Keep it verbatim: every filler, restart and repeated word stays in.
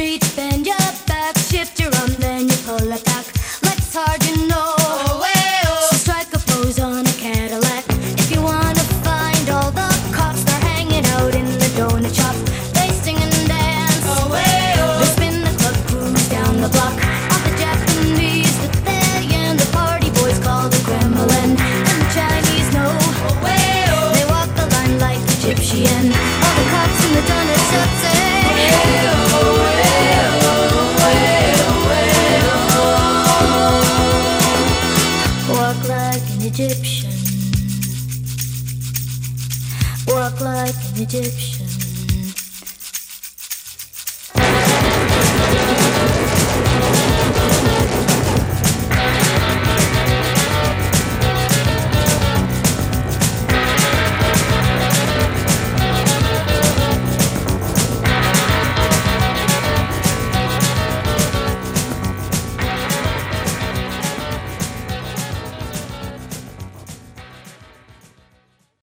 streets, bend your back, shift your arm, then you pull it back. Life's hard, you know. Oh, way, oh. So strike a pose on a Cadillac. If you wanna find all the cops, they're hanging out in the donut shop. They sing and dance. Oh, way, oh. They spin the club, cruise down the block. All the Japanese that they and the party boys call the Kremlin. And the Chinese know. Oh, way, oh. They walk the line like Egyptian. All the cops in the donut shop say. Walk like an Egyptian. Walk like an Egyptian.